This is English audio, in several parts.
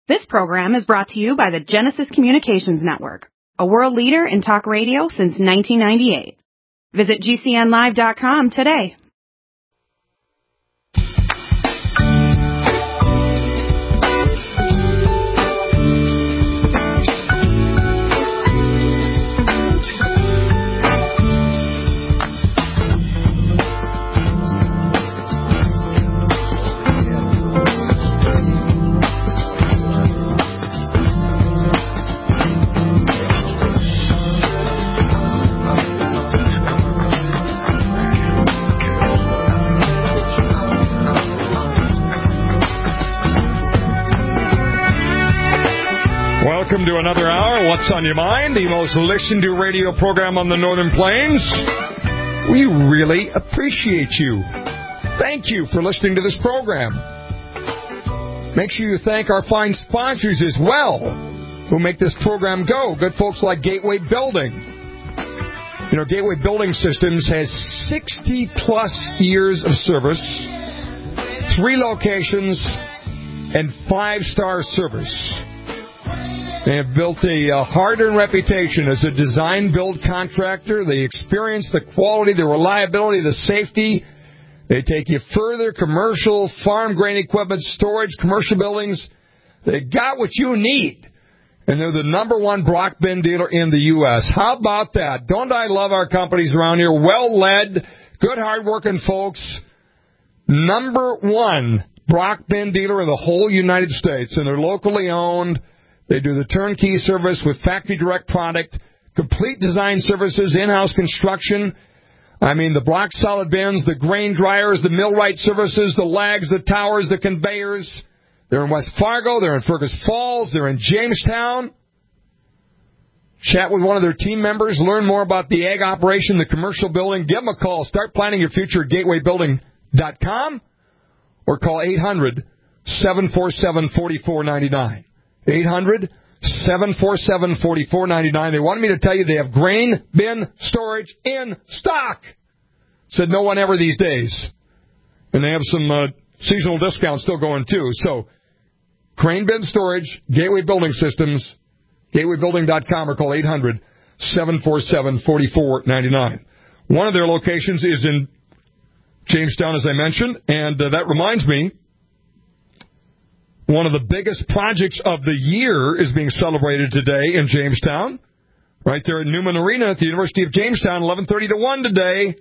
This program is brought to you by the Genesis Communications Network, a world leader in talk radio since 1998. Visit GCNlive.com today. Welcome to another hour, What's on Your Mind, the most listened to radio program on the Northern Plains. We really appreciate you. Thank you for listening to this program. Make sure you thank our fine sponsors as well who make this program go. Good folks like Gateway Building. You know, Gateway Building Systems has 60-plus years of service, 3 locations, and 5-star service. They have built a hard-earned reputation as a design-build contractor. The experience, the quality, the reliability, the safety. They take you further. Commercial, farm-grain equipment, storage, commercial buildings. They got what you need. And they're the #1 Brock bin dealer in the U.S. How about that? Don't I love our companies around here? Well-led, good, hard-working folks. #1 Brock bin dealer in the whole United States. And they're locally owned. They do the turnkey service with factory direct product, complete design services, in-house construction. I mean, the Brock solid bins, the grain dryers, the millwright services, the lags, the towers, the conveyors. They're in West Fargo. They're in Fergus Falls. They're in Jamestown. Chat with one of their team members. Learn more about the ag operation, the commercial building. Give them a call. Start planning your future at gatewaybuilding.com or call 800-747-4499. 800-747-4499. They wanted me to tell you they have grain bin storage in stock. Said no one ever these days. And they have some seasonal discounts still going, too. So, grain bin storage, Gateway Building Systems, gatewaybuilding.com, or call 800-747-4499. One of their locations is in Jamestown, as I mentioned, and that reminds me, one of the biggest projects of the year is being celebrated today in Jamestown, right there at Newman Arena at the University of Jamestown, 11:30 to 1 today.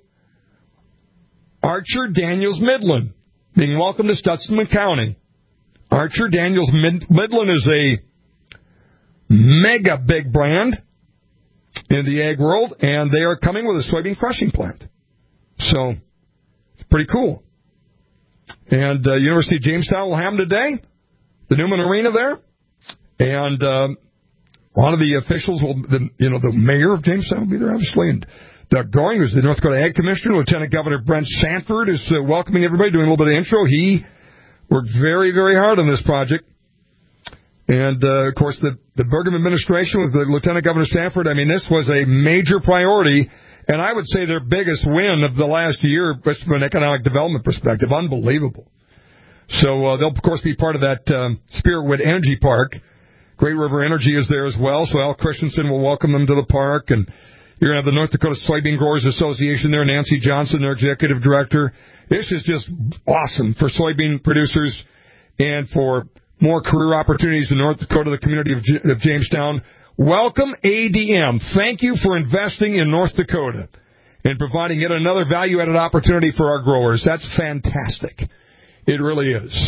Archer Daniels Midland being welcomed to Stutsman County. Archer Daniels Midland is a mega big brand in the ag world, and they are coming with a soybean crushing plant. So, it's pretty cool. And University of Jamestown will have them today. The Newman Arena there, and one of the officials the mayor of Jamestown will be there, obviously, and Doug Goring, who's the North Dakota Ag Commissioner. Lieutenant Governor Brent Sanford is welcoming everybody, doing a little bit of intro. He worked very, very hard on this project. And, of course, the Burgum administration with the Lieutenant Governor Sanford, I mean, this was a major priority, and I would say their biggest win of the last year, from an economic development perspective. Unbelievable. So they'll, of course, be part of that Spiritwood Energy Park. Great River Energy is there as well, so Al Christensen will welcome them to the park. And you're going to have the North Dakota Soybean Growers Association there, Nancy Johnson, their executive director. This is just awesome for soybean producers and for more career opportunities in North Dakota, the community of Jamestown. Welcome, ADM. Thank you for investing in North Dakota and providing yet another value-added opportunity for our growers. That's fantastic. It really is.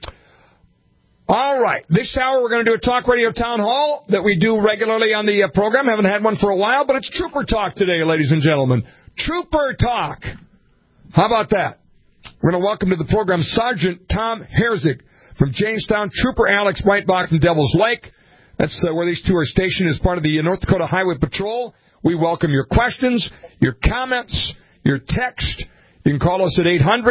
All right. This hour we're going to do a talk radio town hall that we do regularly on the program. Haven't had one for a while, but it's Trooper Talk today, ladies and gentlemen. Trooper Talk. How about that? We're going to welcome to the program Sergeant Tom Herzig from Jamestown, Trooper Alex Breitbach from Devil's Lake. That's where these two are stationed as part of the North Dakota Highway Patrol. We welcome your questions, your comments, your text. You can call us at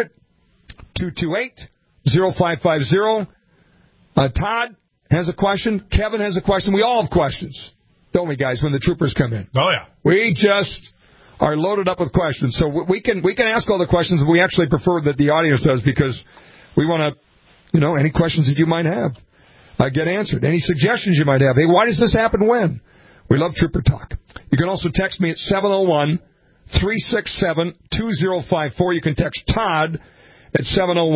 800-228-0550. Todd has a question. Kevin has a question. We all have questions, don't we, guys, when the troopers come in? Oh, yeah. We just are loaded up with questions. So we can ask all the questions, but we actually prefer that the audience does because we want to, any questions that you might have. get answered. Any suggestions you might have? Hey, why does this happen when? We love Trooper Talk. You can also text me at 701-367-2054. You can text Todd at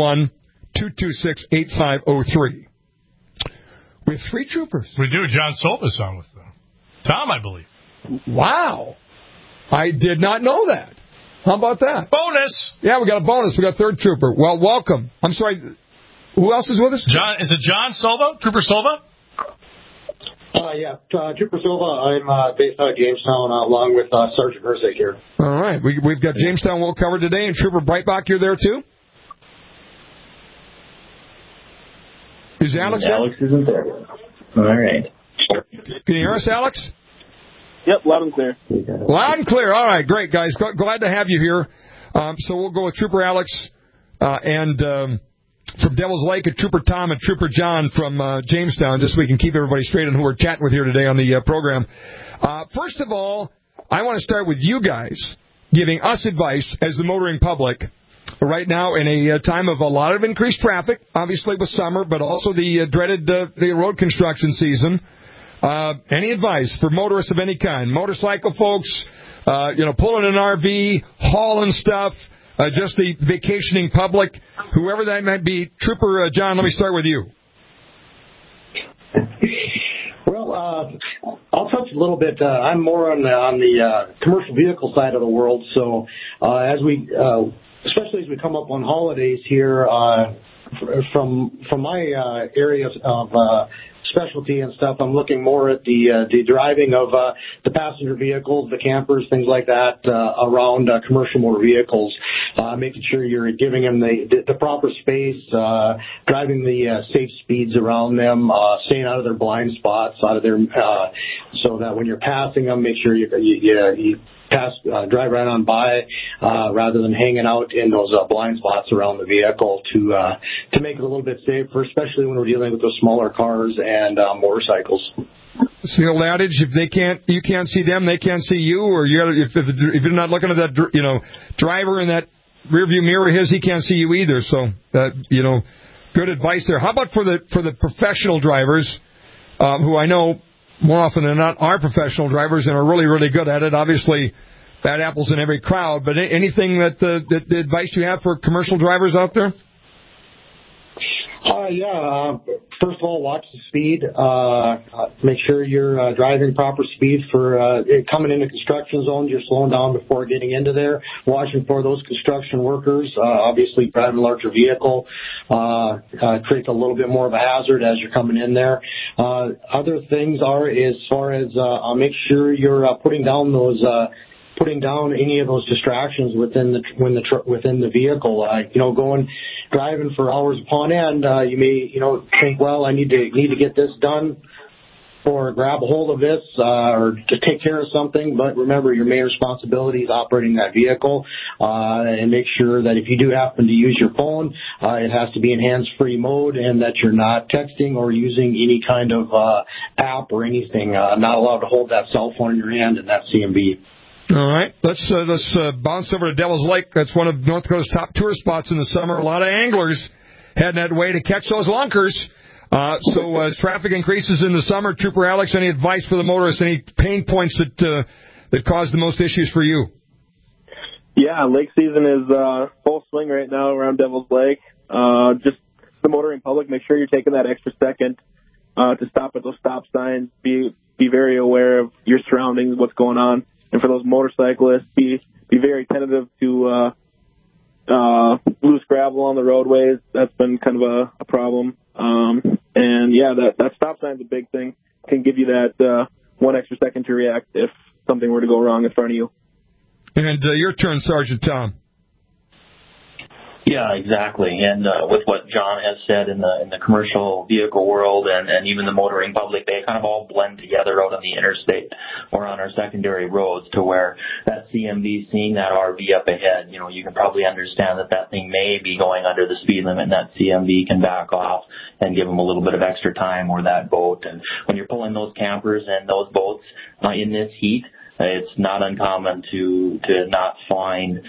701-226-8503. We have 3 troopers. We do. John Soltis on with Tom, I believe. Wow. I did not know that. How about that? Bonus. Yeah, we got a bonus. We got 3rd trooper. Well, welcome. I'm sorry. Who else is with us? John. Is it John Silva? Trooper Silva? Trooper Silva. I'm based out of Jamestown, along with Sergeant Herzig here. All right. We've got Jamestown well covered today, and Trooper Breitbach, you're there too? Is Alex there? Alex isn't there. All right. Can you hear us, Alex? Yep, loud and clear. Loud and clear. All right, great, guys. Glad to have you here. So we'll go with Trooper Alex and from Devil's Lake, and Trooper Tom and Trooper John from Jamestown, just so we can keep everybody straight on who we're chatting with here today on the program. First of all, I want to start with you guys giving us advice as the motoring public right now in a time of a lot of increased traffic, obviously with summer, but also the dreaded the road construction season. Any advice for motorists of any kind? Motorcycle folks, pulling an RV, hauling stuff, just the vacationing public, whoever that might be. Trooper John, let me start with you. Well, I'll touch a little bit. I'm more on the commercial vehicle side of the world. So especially as we come up on holidays here, from my areas of specialty and stuff, I'm looking more at the driving of the passenger vehicles, the campers, things like that around commercial motor vehicles, making sure you're giving them the proper space, driving the safe speeds around them, staying out of their blind spots, out of their so that when you're passing them, make sure you drive right on by rather than hanging out in those blind spots around the vehicle to make it a little bit safer, especially when we're dealing with those smaller cars and motorcycles. It's the old adage: if you can't see them, they can't see you. Or if you're not looking at that, driver in that rearview mirror of his, he can't see you either. So good advice there. How about for the professional drivers who I know more often than not are professional drivers and are really, really good at it? Obviously, bad apples in every crowd, but anything that the advice you have for commercial drivers out there? First of all, watch the speed. Make sure you're driving proper speed for coming into construction zones. You're slowing down before getting into there. Watching for those construction workers. Obviously, driving a larger vehicle creates a little bit more of a hazard as you're coming in there. Other things are as far as make sure you're putting down any of those distractions within the vehicle. Driving for hours upon end, you may think, well, I need to get this done, or grab a hold of this, or to take care of something. But remember, your main responsibility is operating that vehicle, and make sure that if you do happen to use your phone, it has to be in hands-free mode, and that you're not texting or using any kind of app or anything. Not allowed to hold that cell phone in your hand in that CMV. All right, let's bounce over to Devil's Lake. That's one of North Dakota's top tourist spots in the summer. A lot of anglers heading that way to catch those lunkers. So as traffic increases in the summer, Trooper Alex, any advice for the motorists? Any pain points that cause the most issues for you? Yeah, lake season is full swing right now around Devil's Lake. Just the motoring public, make sure you're taking that extra second to stop at those stop signs. Be very aware of your surroundings, what's going on. And for those motorcyclists, be very tentative to loose gravel on the roadways. That's been kind of a problem. That stop sign's a big thing. Can give you that one extra second to react if something were to go wrong in front of you. And your turn, Sergeant Tom. Yeah, exactly. And with what John has said in the commercial vehicle world and even the motoring public, they kind of all blend together out on the interstate or on our secondary roads, to where that CMV seeing that RV up ahead, you can probably understand that thing may be going under the speed limit, and that CMV can back off and give them a little bit of extra time, or that boat. And when you're pulling those campers and those boats in this heat, it's not uncommon to not find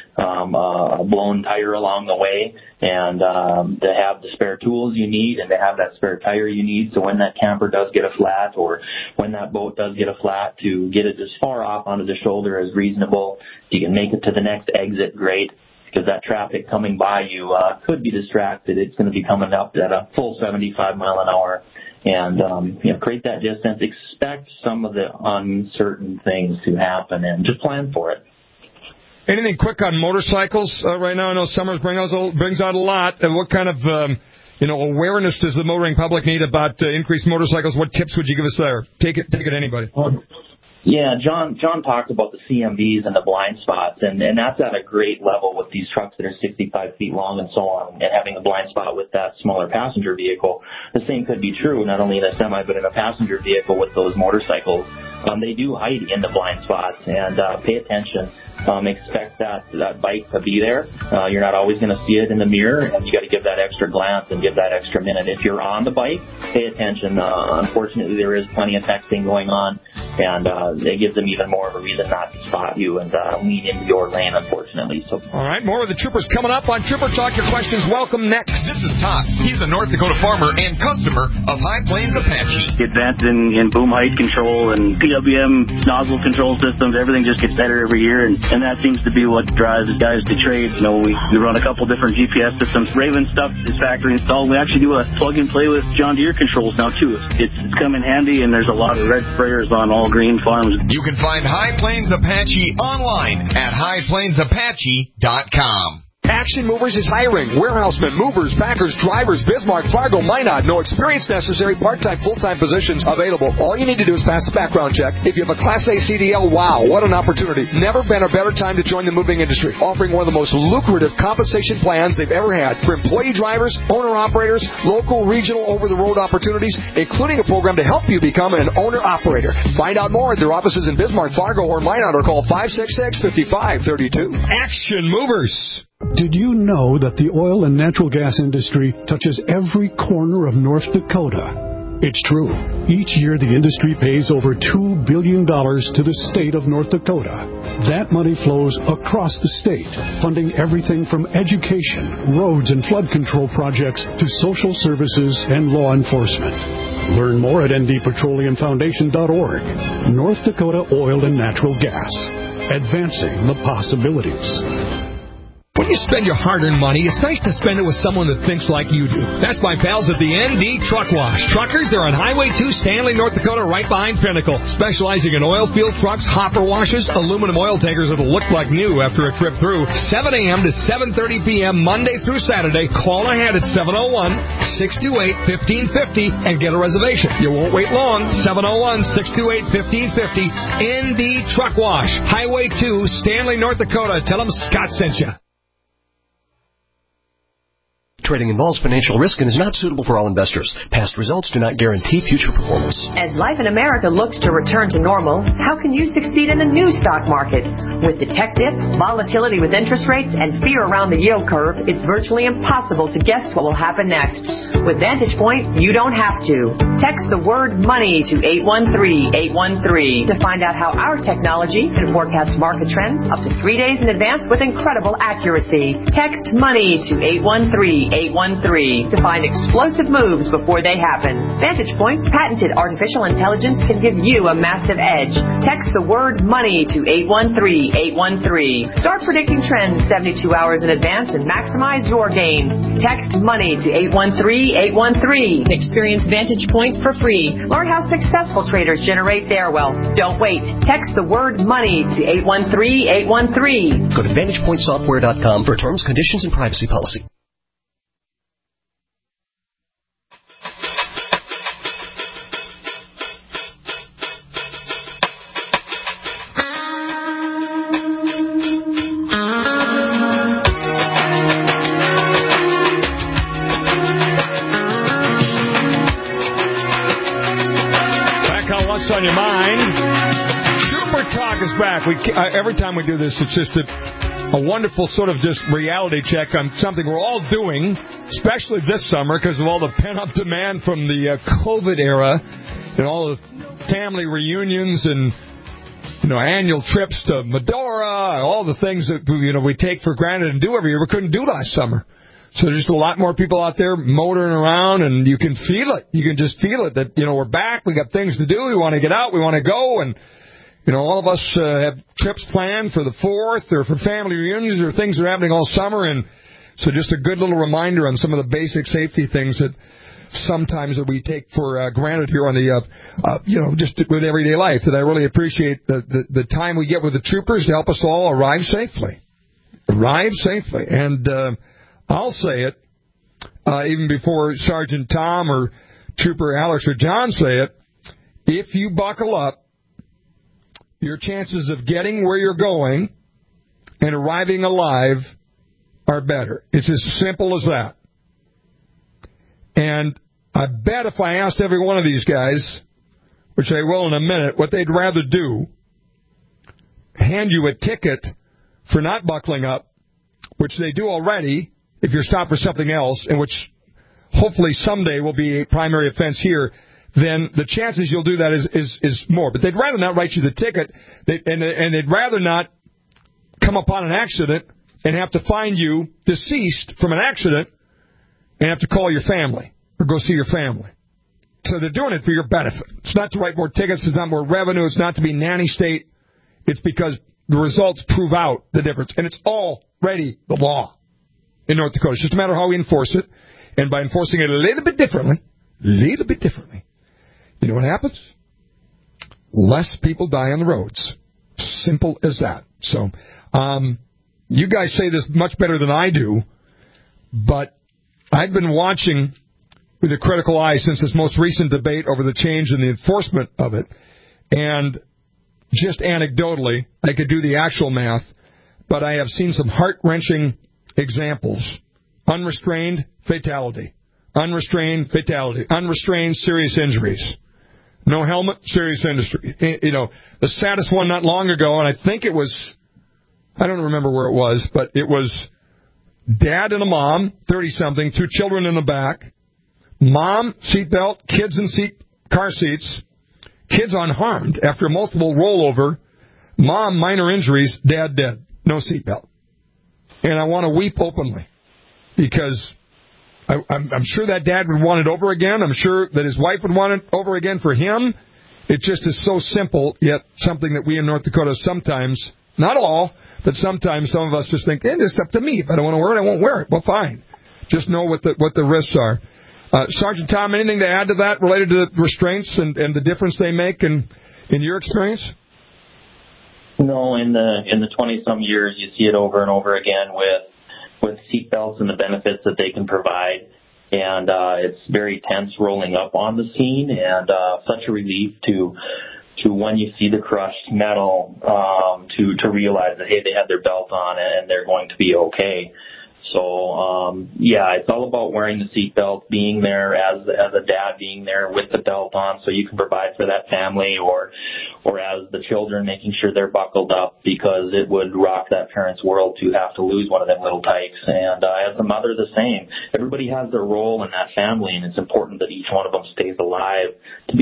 a blown tire along the way, and to have the spare tools you need and to have that spare tire you need. So when that camper does get a flat, or when that boat does get a flat, to get it as far off onto the shoulder as reasonable. You can make it to the next exit, great, because that traffic coming by you could be distracted. It's going to be coming up at a full 75 mile an hour. And, create that distance. Expect some of the uncertain things to happen and just plan for it. Anything quick on motorcycles right now? I know summer brings out a lot. And what kind of, awareness does the motoring public need about increased motorcycles? What tips would you give us there? Take it, anybody. Yeah, John talked about the CMVs and the blind spots, and that's at a great level with these trucks that are 65 feet long and so on, and having a blind spot with that smaller passenger vehicle. The same could be true not only in a semi, but in a passenger vehicle with those motorcycles. They do hide in the blind spots, and pay attention. Expect that bike to be there. You're not always going to see it in the mirror, and you got to give that extra glance and give that extra minute. If you're on the bike, pay attention. Unfortunately, there is plenty of texting going on, and it gives them even more of a reason not to spot you and lean into your lane, unfortunately. So, all right, more of the Troopers coming up on Trooper Talk. Your questions welcome next. This is Todd. He's a North Dakota farmer and customer of High Plains Apache. Advanced in boom height control and PWM nozzle control systems. Everything just gets better every year, and that seems to be what drives the guys to trade. We run a couple different GPS systems. Raven stuff is factory installed. We actually do a plug and play with John Deere controls now too. It's come in handy, and there's a lot of red sprayers on all green farms. You can find High Plains Apache online at highplainsapache.com. Action Movers is hiring warehousemen, movers, packers, drivers, Bismarck, Fargo, Minot. No experience necessary, part-time, full-time positions available. All you need to do is pass a background check. If you have a Class A CDL, wow, what an opportunity. Never been a better time to join the moving industry. Offering one of the most lucrative compensation plans they've ever had for employee drivers, owner-operators, local, regional, over-the-road opportunities, including a program to help you become an owner-operator. Find out more at their offices in Bismarck, Fargo, or Minot, or call 566-5532. Action Movers. Did you know that the oil and natural gas industry touches every corner of North Dakota? It's true. Each year, the industry pays over $2 billion to the state of North Dakota. That money flows across the state, funding everything from education, roads and flood control projects to social services and law enforcement. Learn more at ndpetroleumfoundation.org. North Dakota Oil and Natural Gas. Advancing the possibilities. When you spend your hard-earned money, it's nice to spend it with someone that thinks like you do. That's my pals at the ND Truck Wash. Truckers, they're on Highway 2, Stanley, North Dakota, right behind Pinnacle. Specializing in oil field trucks, hopper washes, aluminum oil tankers that'll look like new after a trip through. 7 a.m. to 7:30 p.m. Monday through Saturday. Call ahead at 701-628-1550 and get a reservation. You won't wait long. 701-628-1550. ND Truck Wash. Highway 2, Stanley, North Dakota. Tell them Scott sent you. Trading involves financial risk and is not suitable for all investors. Past results do not guarantee future performance. As life in America looks to return to normal, how can you succeed in the new stock market? With the tech dip, volatility with interest rates, and fear around the yield curve, it's virtually impossible to guess what will happen next. With Vantage Point, you don't have to. Text the word money to 813-813 to find out how our technology can forecast market trends up to 3 days in advance with incredible accuracy. Text money to 813-813 to find explosive moves before they happen. Vantage Point's patented artificial intelligence can give you a massive edge. Text the word money to 813-813. Start predicting trends 72 hours in advance and maximize your gains. Text money to 813-813. Experience Vantage Point for free. Learn how successful traders generate their wealth. Don't wait. Text the word money to 813-813. Go to VantagePointSoftware.com for terms, conditions, and privacy policy. On your mind. Trooper Talk is back. Every time we do this, it's just a wonderful sort of just reality check on something we're all doing, especially this summer because of all the pent-up demand from the COVID era and all the family reunions and annual trips to Medora, all the things that, we take for granted and do every year, we couldn't do last summer. So there's just a lot more people out there motoring around, and you can feel it. You can just feel it that, we're back. We got things to do. We want to get out. We want to go. And, all of us have trips planned for the 4th or for family reunions or things that are happening all summer. And so just a good little reminder on some of the basic safety things that sometimes that we take for granted here on the, just with everyday life, that I really appreciate the time we get with the troopers to help us all arrive safely. And I'll say it, even before Sergeant Tom or Trooper Alex or John say it, if you buckle up, your chances of getting where you're going and arriving alive are better. It's as simple as that. And I bet if I asked every one of these guys, which I will in a minute, what they'd rather do, hand you a ticket for not buckling up, which they do already if you're stopped for something else, and which hopefully someday will be a primary offense here, then the chances you'll do that is more. But they'd rather not write you the ticket, and they'd rather not come upon an accident and have to find you deceased from an accident and have to call your family or go see your family. So they're doing it for your benefit. It's not to write more tickets. It's not more revenue. It's not to be nanny state. It's because the results prove out the difference. And it's already the law in North Dakota. It's just a matter of how we enforce it. And by enforcing it a little bit differently, you know what happens? Less people die on the roads. Simple as that. So, you guys say this much better than I do, but I've been watching with a critical eye since this most recent debate over the change in the enforcement of it. And just anecdotally, I could do the actual math, but I have seen some heart-wrenching examples. Unrestrained, fatality. Unrestrained, fatality. Unrestrained, serious injuries. No helmet, serious injury. The saddest one not long ago, and I think it was, I don't remember where it was, but it was dad and a mom, 30-something, 2 children in the back. Mom, seatbelt, kids in car seats. Kids unharmed after multiple rollover. Mom, minor injuries. Dad dead. No seatbelt. And I want to weep openly because I'm sure that dad would want it over again. I'm sure that his wife would want it over again for him. It just is so simple, yet something that we in North Dakota sometimes, not all, but sometimes some of us just think, it's up to me. If I don't want to wear it, I won't wear it. Well, fine. Just know what the risks are. Sergeant Tom, anything to add to that related to the restraints and the difference they make in your experience? No, in the 20-some years, you see it over and over again with seat belts and the benefits that they can provide. And it's very tense rolling up on the scene, and such a relief to when you see the crushed metal to realize that, hey, they had their belt on and they're going to be okay. So, it's all about wearing the seatbelt, being there as a dad, being there with the belt on so you can provide for that family, or as the children, making sure they're buckled up, because it would rock that parent's world to have to lose one of them little tykes. And as the mother, the same. Everybody has their role in that family, and it's important that each one of them stays alive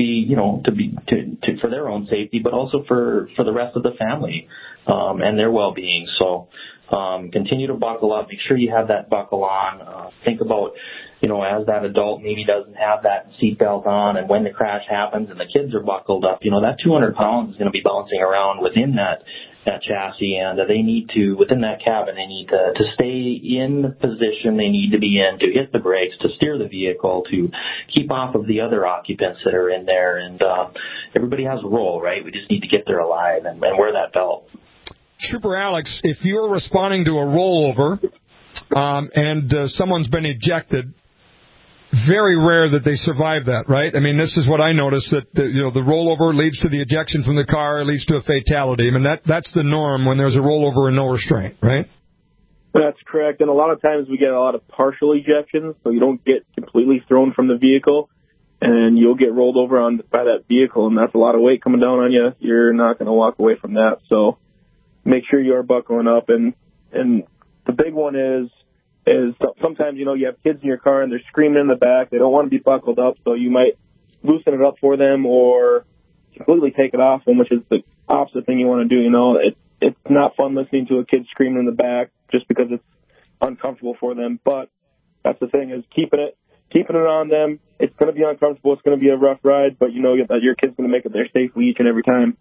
for their own safety, but also for the rest of the family and their well-being. So, continue to buckle up. Make sure you have that buckle on. Think about, as that adult maybe doesn't have that seatbelt on, and when the crash happens and the kids are buckled up, that 200 pounds is going to be bouncing around within that chassis, and they need to, within that cabin, they need to stay in the position they need to be in to hit the brakes, to steer the vehicle, to keep off of the other occupants that are in there. And everybody has a role, right? We just need to get there alive and wear that belt. Trooper Alex, if you're responding to a rollover and someone's been ejected, very rare that they survive that, right? I mean, this is what I noticed, that the rollover leads to the ejection from the car, leads to a fatality. I mean, that's the norm when there's a rollover and no restraint, right? That's correct. And a lot of times we get a lot of partial ejections, so you don't get completely thrown from the vehicle, and you'll get rolled over by that vehicle, and that's a lot of weight coming down on you. You're not going to walk away from that. So make sure you are buckling up. And the big one is sometimes, you have kids in your car and they're screaming in the back. They don't want to be buckled up, so you might loosen it up for them or completely take it off them, which is the opposite thing you want to do. You know, it's not fun listening to a kid screaming in the back just because it's uncomfortable for them. But that's the thing, is keeping it on them. It's going to be uncomfortable. It's going to be a rough ride, but you know that your kid's going to make it there safely each and every time.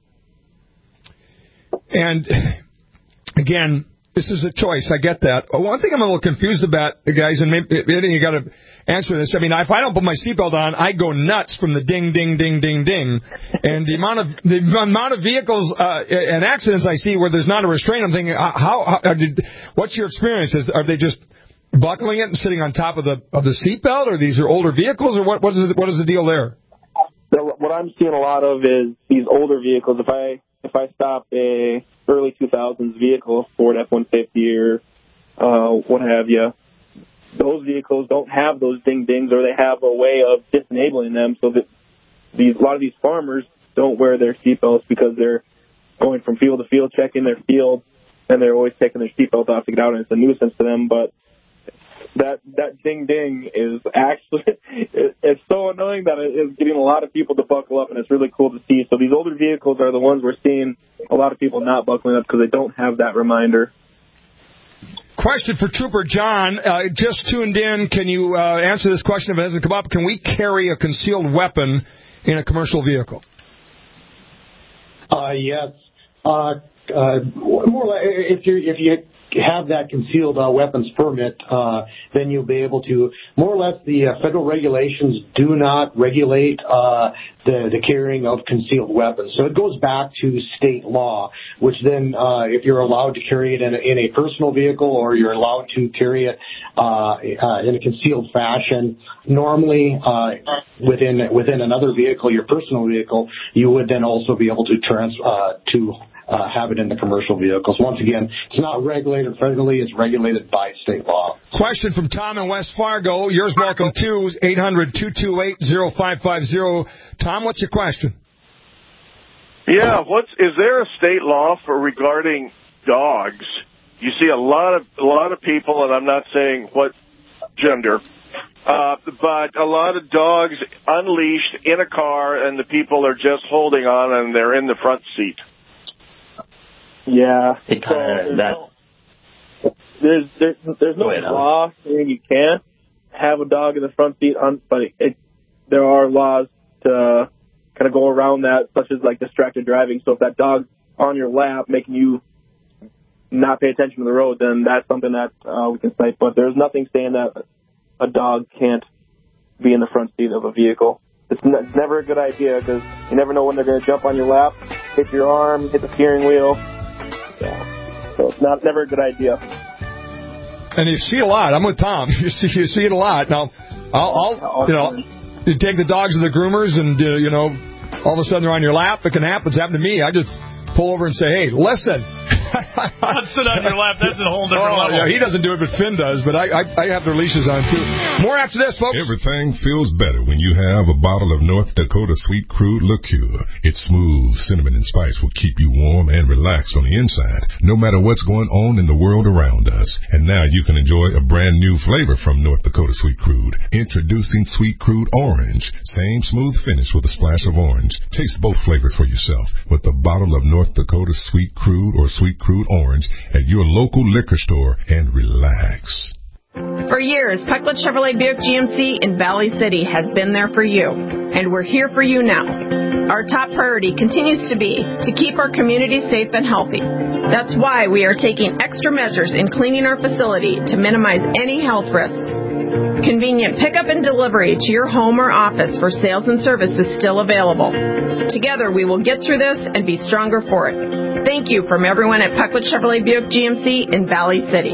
And again, this is a choice. I get that. One thing I'm a little confused about, guys, and maybe you got to answer this. I mean, if I don't put my seatbelt on, I go nuts from the ding, ding, ding, ding, ding, and the amount of vehicles and accidents I see where there's not a restraint. I'm thinking, what's your experience? Are they just buckling it and sitting on top of the seatbelt, or these are older vehicles, or what is the deal there? What I'm seeing a lot of is these older vehicles. If I stop a early 2000s vehicle, Ford F-150 or what have you, those vehicles don't have those ding-dings, or they have a way of disenabling them, so that a lot of these farmers don't wear their seatbelts because they're going from field to field, checking their field, and they're always taking their seatbelt off to get out, and it's a nuisance to them. But that ding-ding is actually, it's so annoying that it is getting a lot of people to buckle up, and it's really cool to see. So these older vehicles are the ones we're seeing a lot of people not buckling up because they don't have that reminder. Question for Trooper John. Just tuned in. Can you answer this question if it hasn't come up? Can we carry a concealed weapon in a commercial vehicle? Yes. More if you have that concealed weapons permit, then you'll be able to. More or less, the federal regulations do not regulate the carrying of concealed weapons. So it goes back to state law, which then, if you're allowed to carry it in a personal vehicle, or you're allowed to carry it in a concealed fashion, normally within another vehicle, your personal vehicle, you would then also be able to have it in the commercial vehicles. Once again, it's not regulated federally, it's regulated by state law. Question from Tom in West Fargo. Yours welcome too, 800-228-0550. Tom, what's your question? Yeah, is there a state law regarding dogs? You see a lot of people, and I'm not saying what gender, but a lot of dogs unleashed in a car, and the people are just holding on, and they're in the front seat. Yeah. There's no law saying you can't have a dog in the front seat, but there are laws to kind of go around that, such as like distracted driving. So if that dog's on your lap making you not pay attention to the road, then that's something that we can cite. But there's nothing saying that a dog can't be in the front seat of a vehicle. It's never a good idea, because you never know when they're going to jump on your lap, hit your arm, hit the steering wheel. Yeah. So it's never a good idea. And you see a lot. I'm with Tom. You see it a lot. Now, you take the dogs to the groomers, and all of a sudden they're on your lap. It can happen. It's happened to me. I just pull over and say, "Hey, listen." Not sit on your lap. That's a whole different level. Yeah, he doesn't do it, but Finn does. But I have their leashes on, too. More after this, folks. Everything feels better when you have a bottle of North Dakota Sweet Crude Liqueur. Its smooth cinnamon and spice will keep you warm and relaxed on the inside, no matter what's going on in the world around us. And now you can enjoy a brand new flavor from North Dakota Sweet Crude. Introducing Sweet Crude Orange. Same smooth finish with a splash of orange. Taste both flavors for yourself with a bottle of North Dakota Sweet Crude or Sweet Crude Orange at your local liquor store, and relax. For years, Pecklet Chevrolet Buick GMC in Valley City has been there for you, and we're here for you now. Our top priority continues to be to keep our community safe and healthy. That's why we are taking extra measures in cleaning our facility to minimize any health risks. Convenient pickup and delivery to your home or office for sales and service is still available. Together, we will get through this and be stronger for it. Thank you from everyone at Pecklet Chevrolet Buick GMC in Valley City.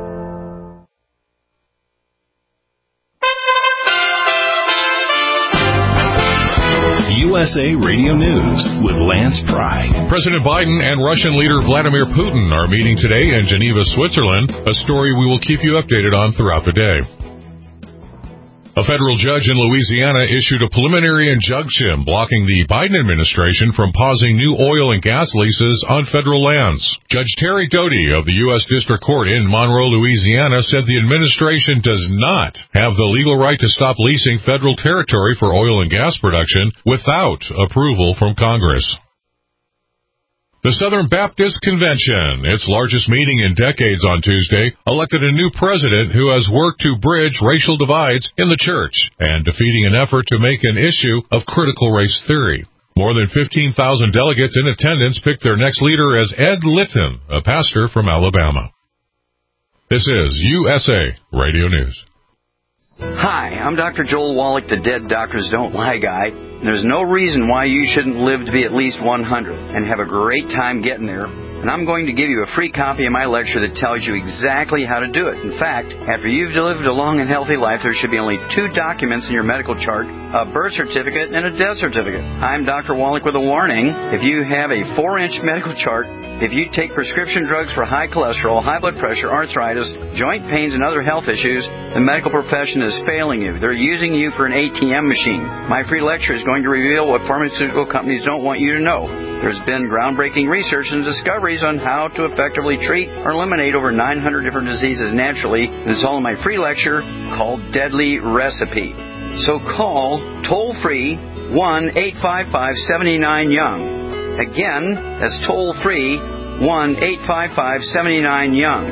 USA Radio News with Lance Pry. President Biden and Russian leader Vladimir Putin are meeting today in Geneva, Switzerland, a story we will keep you updated on throughout the day. A federal judge in Louisiana issued a preliminary injunction blocking the Biden administration from pausing new oil and gas leases on federal lands. Judge Terry Doty of the U.S. District Court in Monroe, Louisiana, said the administration does not have the legal right to stop leasing federal territory for oil and gas production without approval from Congress. The Southern Baptist Convention, its largest meeting in decades on Tuesday, elected a new president who has worked to bridge racial divides in the church and defeating an effort to make an issue of critical race theory. More than 15,000 delegates in attendance picked their next leader as Ed Litton, a pastor from Alabama. This is USA Radio News. Hi, I'm Dr. Joel Wallach, the Dead Doctors Don't Lie guy. There's no reason why you shouldn't live to be at least 100 and have a great time getting there. And I'm going to give you a free copy of my lecture that tells you exactly how to do it. In fact, after you've lived a long and healthy life, there should be only 2 documents in your medical chart, a birth certificate and a death certificate. I'm Dr. Wallach with a warning. If you have a 4-inch medical chart, if you take prescription drugs for high cholesterol, high blood pressure, arthritis, joint pains, and other health issues, the medical profession is failing you. They're using you for an ATM machine. My free lecture is going to reveal what pharmaceutical companies don't want you to know. There's been groundbreaking research and discoveries on how to effectively treat or eliminate over 900 different diseases naturally, and it's all in my free lecture called Deadly Recipe. So call toll-free 1-855-79-YOUNG. Again, that's toll-free 1-855-79-YOUNG.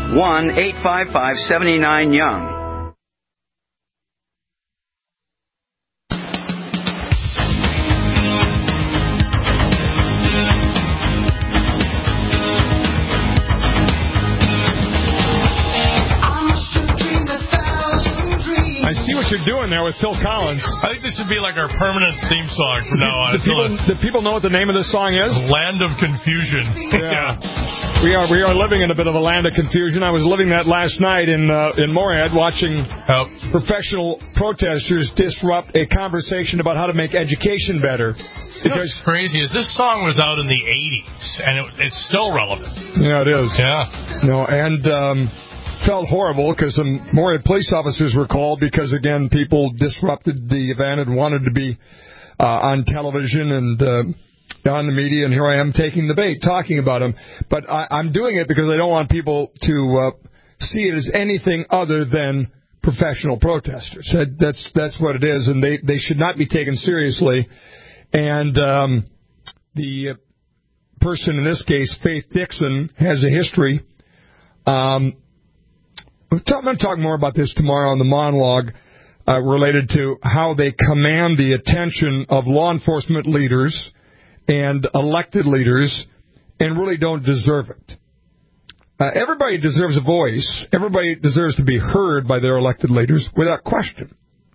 1-855-79-YOUNG. I see what you're doing there with Phil Collins. I think this should be like our permanent theme song from now on. Do people know what the name of this song is? Land of Confusion. Yeah. We are living in a bit of a land of confusion. I was living that last night in Moorhead, watching professional protesters disrupt a conversation about how to make education better. You know what's crazy is this song was out in the 80s, and it's still relevant. Yeah, it is. Yeah. And felt horrible because some Moorhead police officers were called because, again, people disrupted the event and wanted to be on television and on the media, and here I am taking the bait, talking about them. But I'm doing it because I don't want people to see it as anything other than professional protesters. That's what it is, and they should not be taken seriously. And the person in this case, Faith Dixon, has a history. I'm going to talk more about this tomorrow on the monologue related to how they command the attention of law enforcement leaders and elected leaders and really don't deserve it. Everybody deserves a voice. Everybody deserves to be heard by their elected leaders without question.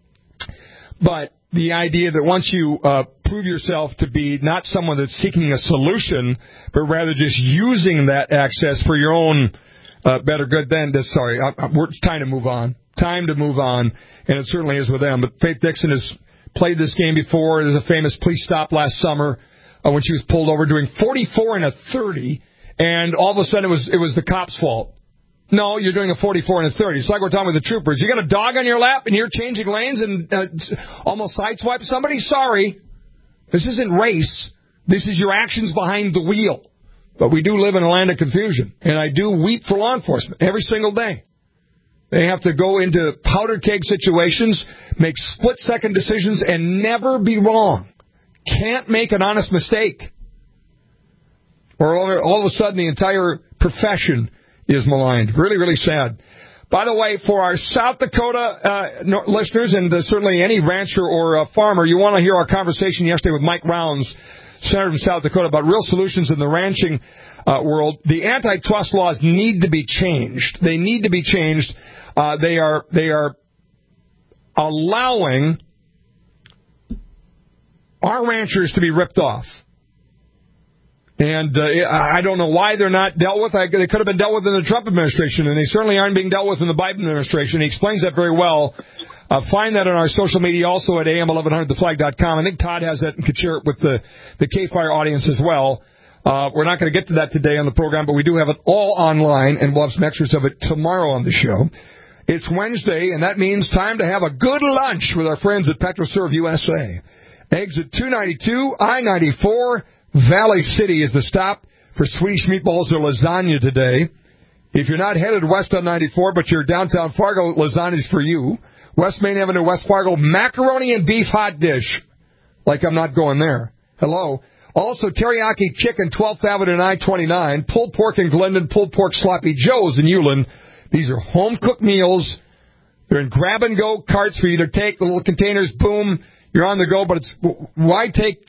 But the idea that once you prove yourself to be not someone that's seeking a solution, but rather just using that access for your own better good, then it's time to move on. Time to move on, and it certainly is with them. But Faith Dixon has played this game before. There's a famous police stop last summer when she was pulled over doing 44 and a 30, and all of a sudden it was the cop's fault. No, you're doing a 44 and a 30. It's like we're talking with the troopers. You got a dog on your lap and you're changing lanes and almost sideswipe somebody? Sorry. This isn't race. This is your actions behind the wheel. But we do live in a land of confusion, and I do weep for law enforcement every single day. They have to go into powder keg situations, make split-second decisions, and never be wrong. Can't make an honest mistake. Or all of a sudden the entire profession is maligned. Really, really sad. By the way, for our South Dakota listeners, and certainly any rancher or farmer, you want to hear our conversation yesterday with Mike Rounds, Senator from South Dakota, about real solutions in the ranching world. The antitrust laws need to be changed. They need to be changed. They are allowing our ranchers to be ripped off. And I don't know why they're not dealt with. They could have been dealt with in the Trump administration, and they certainly aren't being dealt with in the Biden administration. He explains that very well. Find that on our social media, also at am1100theflag.com. I think Todd has that and could share it with the K-Fire audience as well. We're not going to get to that today on the program, but we do have it all online, and we'll have some extras of it tomorrow on the show. It's Wednesday, and that means time to have a good lunch with our friends at PetroServe USA. Eggs at $2.92, I-94. Valley City is the stop for Swedish meatballs or lasagna today. If you're not headed west on 94, but you're downtown Fargo, lasagna is for you. West Main Avenue, West Fargo, macaroni and beef hot dish. Like I'm not going there. Hello. Also, teriyaki chicken, 12th Avenue and I-29. Pulled pork in Glendon. Pulled pork sloppy joes in Ulen. These are home-cooked meals. They're in grab-and-go carts for you to take. The little containers, boom, you're on the go. But why take,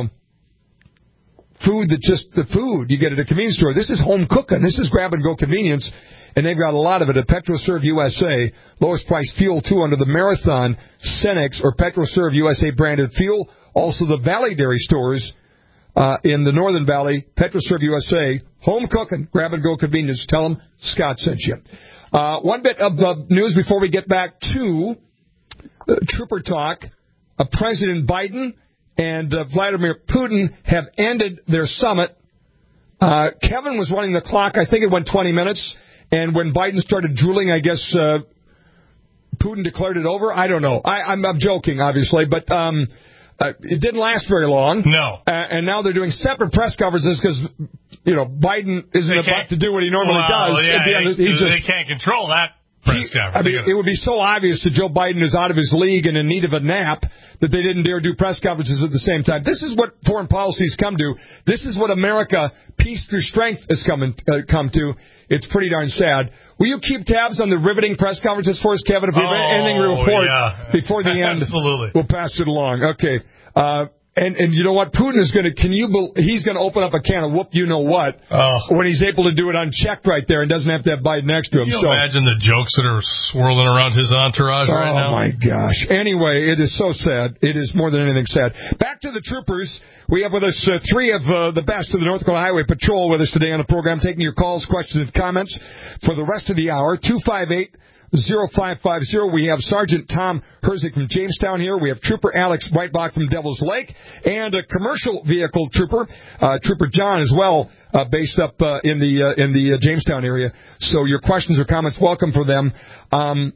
food that's just the food you get at a convenience store? This is home cooking. This is grab-and-go convenience. And they've got a lot of it at PetroServe USA. Lowest price fuel, too, under the Marathon, Cenex, or PetroServe USA branded fuel. Also the Valley Dairy stores in the Northern Valley, PetroServe USA, home cooking, grab-and-go convenience. Tell them Scott sent you. One bit of news before we get back to Trooper Talk. President Biden and Vladimir Putin have ended their summit. Kevin was running the clock. I think it went 20 minutes. And when Biden started drooling, I guess Putin declared it over. I don't know. I'm joking, obviously, but it didn't last very long. No. And now they're doing separate press conferences because, Biden isn't about to do what he normally does. Yeah, they can't control that press conference. It would be so obvious that Joe Biden is out of his league and in need of a nap that they didn't dare do press conferences at the same time. This is what foreign policies come to. This is what America, peace through strength, has come to. It's pretty darn sad. Will you keep tabs on the riveting press conferences for us, Kevin? If we have anything to report before the end, absolutely, we'll pass it along. Okay. And you know what? Putin is going to, he's going to open up a can of whoop-you-know-what when he's able to do it unchecked right there and doesn't have to have Biden next to him. Can you imagine the jokes that are swirling around his entourage right now? Oh, my gosh. Anyway, it is so sad. It is more than anything sad. Back to the troopers. We have with us three of the best of the North Dakota Highway Patrol with us today on the program, taking your calls, questions, and comments for the rest of the hour. 258-0550. We have Sergeant Tom Herzig from Jamestown here. We have Trooper Alex Whitebach from Devil's Lake, and a commercial vehicle trooper, Trooper John as well, based up in the Jamestown area. So your questions or comments, welcome for them. On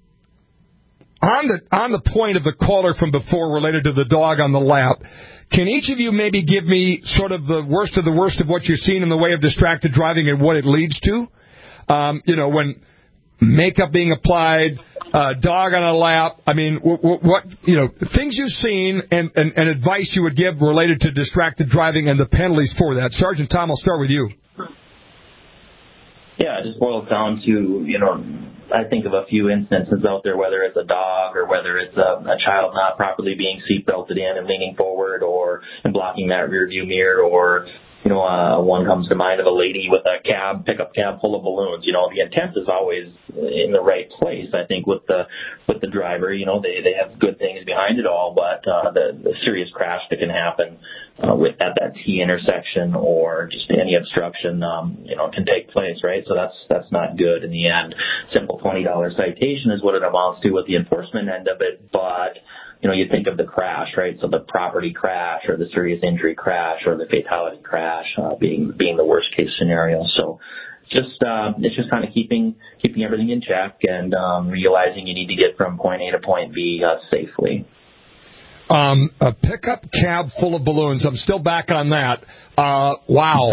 the point of the caller from before related to the dog on the lap, can each of you maybe give me sort of the worst of what you're seeing in the way of distracted driving and what it leads to? When makeup being applied, dog on a lap. I mean, what things you've seen and advice you would give related to distracted driving and the penalties for that. Sergeant Tom, I'll start with you. Yeah, it just boils down to, I think of a few instances out there, whether it's a dog or whether it's a child not properly being seatbelted in and leaning forward and blocking that rear view mirror, or one comes to mind of a lady with a pickup cab full of balloons. The intent is always in the right place. I think with the driver, they have good things behind it all, but the serious crash that can happen at that T intersection or just any obstruction, can take place, right? So that's not good in the end. Simple $20 citation is what it amounts to with the enforcement end of it, but you think of the crash, right? So the property crash or the serious injury crash or the fatality crash being the worst case scenario. So it's just kind of keeping everything in check and realizing you need to get from point A to point B safely. A pickup cab full of balloons. I'm still back on that. Wow.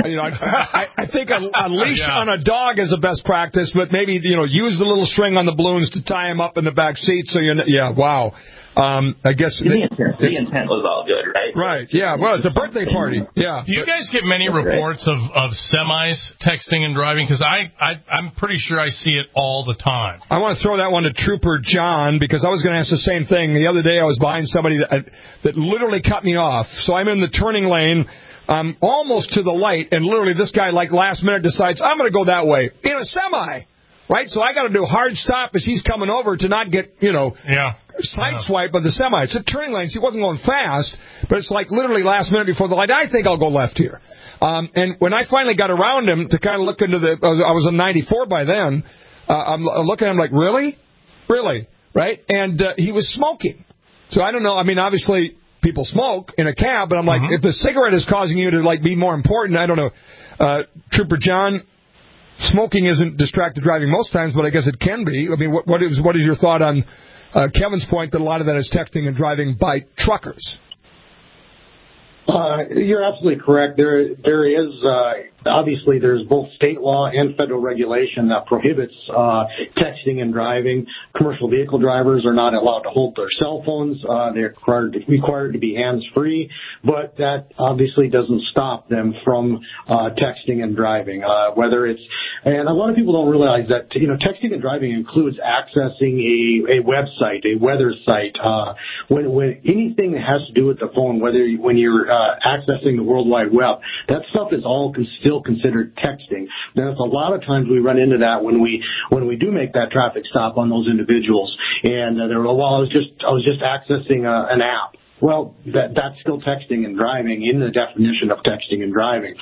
I think a leash on a dog is a best practice, but maybe, use the little string on the balloons to tie him up in the back seat. So wow. I guess the intent was all good, right? Right. Yeah. Well, it's a birthday party. Yeah. Do you guys get many reports of semis texting and driving? Because I'm pretty sure I see it all the time. I want to throw that one to Trooper John because I was going to ask the same thing. The other day I was behind somebody that literally cut me off. So I'm in the turning lane. I'm almost to the light, and literally this guy, last minute decides, I'm going to go that way in a semi, right? So I got to do a hard stop as he's coming over to not get, sideswiped by the semi. It's a turning lane. So he wasn't going fast, but it's literally last minute before the light. I think I'll go left here. And when I finally got around him to kind of look into I was on 94 by then, I'm looking at him like, really? Really? Right? And he was smoking. So I don't know. I mean, obviously people smoke in a cab, but I'm like, if the cigarette is causing you to be more important, I don't know. Trooper John, smoking isn't distracted driving most times, but I guess it can be. I mean, what is your thought on Kevin's point that a lot of that is texting and driving by truckers? You're absolutely correct. There is obviously there's both state law and federal regulation that prohibits texting and driving. Commercial vehicle drivers are not allowed to hold their cell phones. They're required to be hands-free, but that obviously doesn't stop them from texting and driving. And a lot of people don't realize that, texting and driving includes accessing a website, a weather site, when anything that has to do with the phone, when you're accessing the World Wide Web, that stuff is all still considered texting. Now, a lot of times we run into that when we do make that traffic stop on those individuals, and I was just accessing an app. Well, that's still texting and driving in the definition of texting and driving.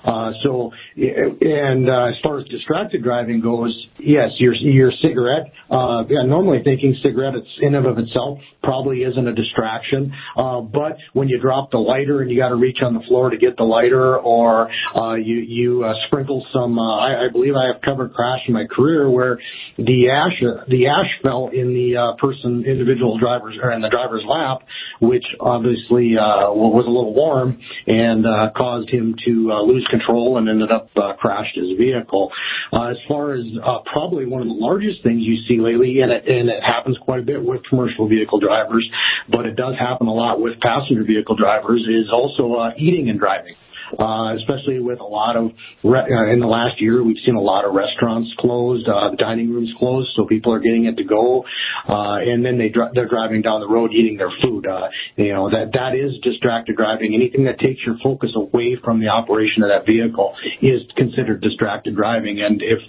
As far as distracted driving goes, yes, your cigarette, normally thinking cigarette in and of itself probably isn't a distraction. But when you drop the lighter and you got to reach on the floor to get the lighter, or you sprinkle some, I believe I have covered crash in my career where the ash fell in the individual driver's, or in the driver's lap, which obviously was a little warm and caused him to lose control and ended up crashed his vehicle. As far as probably one of the largest things you see lately, and it happens quite a bit with commercial vehicle drivers, but it does happen a lot with passenger vehicle drivers, is also eating and driving. Especially with a lot of, in the last year, we've seen a lot of restaurants closed, the dining rooms closed, so people are getting it to go, and then they're driving down the road eating their food. That is distracted driving. Anything that takes your focus away from the operation of that vehicle is considered distracted driving. And if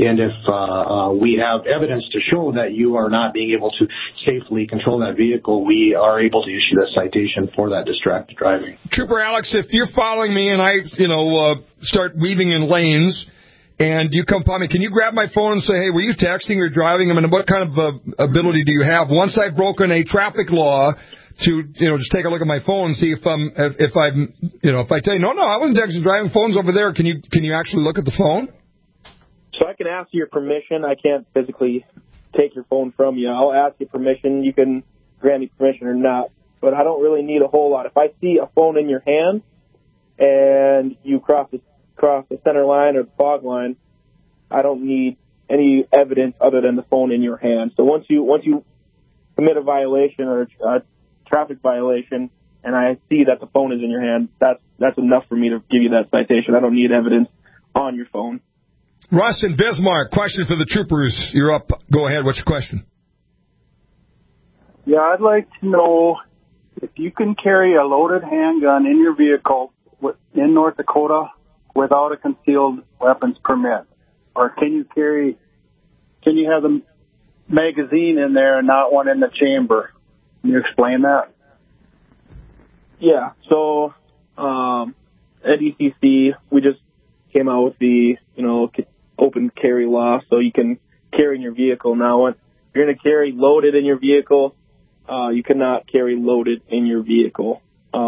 we have evidence to show that you are not being able to safely control that vehicle, we are able to issue a citation for that distracted driving. Trooper Alex, if you're following me and I, start weaving in lanes, and you come upon me, can you grab my phone and say, hey, were you texting or driving? I mean, what kind of ability do you have? Once I've broken a traffic law, to just take a look at my phone and see if I tell you, no, I wasn't texting, driving, phone's over there. Can you actually look at the phone? So I can ask your permission. I can't physically take your phone from you. I'll ask you permission. You can grant me permission or not, but I don't really need a whole lot. If I see a phone in your hand and you cross the center line or the fog line, I don't need any evidence other than the phone in your hand. So once you commit a violation or a traffic violation and I see that the phone is in your hand, that's enough for me to give you that citation. I don't need evidence on your phone. Russ in Bismarck, question for the troopers. You're up. Go ahead. What's your question? Yeah, I'd like to know if you can carry a loaded handgun in your vehicle in North Dakota without a concealed weapons permit, or can you have the magazine in there and not one in the chamber? Can you explain that? Yeah. So at ECC, we just came out with the open carry law, so you can carry in your vehicle now. If you're going to carry loaded in your vehicle, you cannot carry loaded in your vehicle.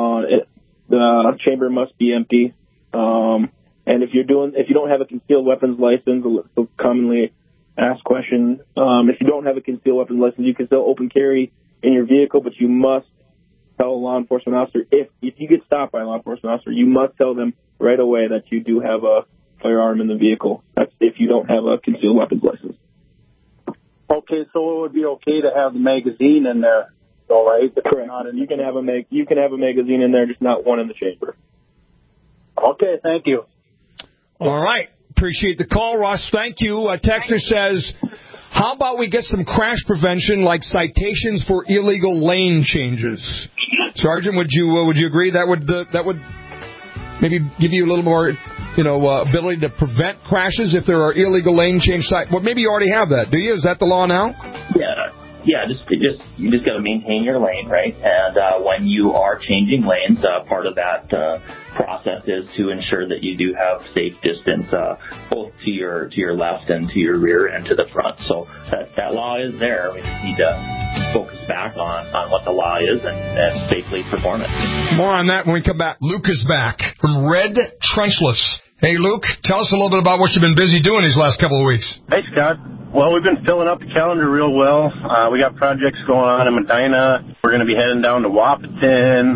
The chamber must be empty. And if you don't have a concealed weapons license, a commonly asked question, if you don't have a concealed weapons license, you can still open carry in your vehicle, but you must tell a law enforcement officer, if you get stopped by a law enforcement officer, you must tell them right away that you do have a firearm in the vehicle. That's if you don't have a concealed weapons license. Okay, so it would be okay to have the magazine in there, all right? Correct. You can have a magazine in there, just not one in the chamber. Okay, thank you. All right. Appreciate the call, Ross. Thank you. A texter says, how about we get some crash prevention like citations for illegal lane changes? Sergeant, would you agree that would maybe give you a little more ability to prevent crashes if there are illegal lane change sites? Well, maybe you already have that. Do you? Is that the law now? Yeah, you just got to maintain your lane, right? And when you are changing lanes, part of that process is to ensure that you do have safe distance, both to your left and to your rear and to the front. So that law is there. We just need to focus back on what the law is and safely perform it. More on that when we come back. Luke is back from Red Trenchless. Hey, Luke, tell us a little bit about what you've been busy doing these last couple of weeks. Hey, Scott. Well, we've been filling up the calendar real well. We got projects going on in Medina. We're going to be heading down to Wahpeton.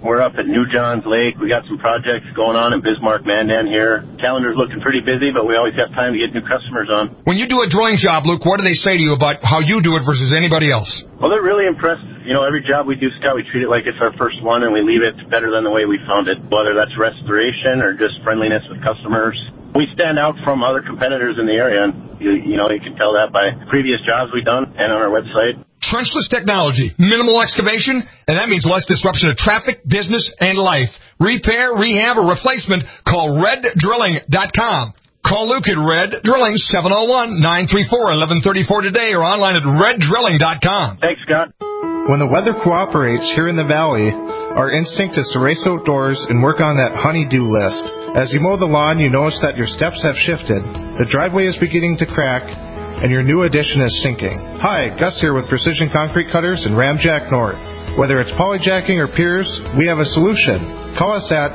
We're up at New Johns Lake. We got some projects going on in Bismarck, Mandan here. Calendar's looking pretty busy, but we always got time to get new customers on. When you do a drilling job, Luke, what do they say to you about how you do it versus anybody else? Well, they're really impressed. You know, every job we do, Scott, we treat it like it's our first one, and we leave it better than the way we found it, whether that's restoration or just friendliness with customers. We stand out from other competitors in the area, and you can tell that by previous jobs we've done and on our website. Trenchless technology, minimal excavation, and that means less disruption of traffic, business, and life. Repair, rehab, or replacement, call RedDrilling.com. Call Luke at Red Drilling, 701-934-1134 today, or online at RedDrilling.com. Thanks, Scott. When the weather cooperates here in the valley, our instinct is to race outdoors and work on that honey-do list. As you mow the lawn, you notice that your steps have shifted, the driveway is beginning to crack, and your new addition is sinking. Hi, Gus here with Precision Concrete Cutters and Ramjack North. Whether it's polyjacking or piers, we have a solution. Call us at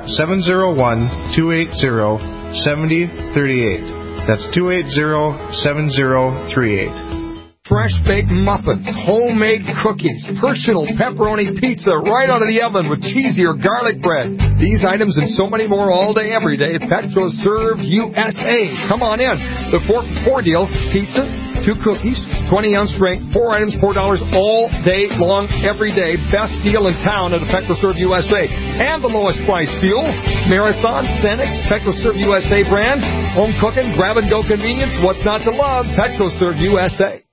701-280-7038. That's 280-7038. Fresh baked muffins, homemade cookies, personal pepperoni pizza right out of the oven with cheesy or garlic bread. These items and so many more all day, every day. PetroServe USA. Come on in. The 4 for $4 deal: pizza, 2 cookies, 20-ounce drink, 4 items, $4 all day long, every day. Best deal in town at a PetroServe USA. And the lowest price fuel: Marathon, Cenex, PetroServe USA brand. Home cooking, grab-and-go convenience. What's not to love? PetroServe USA.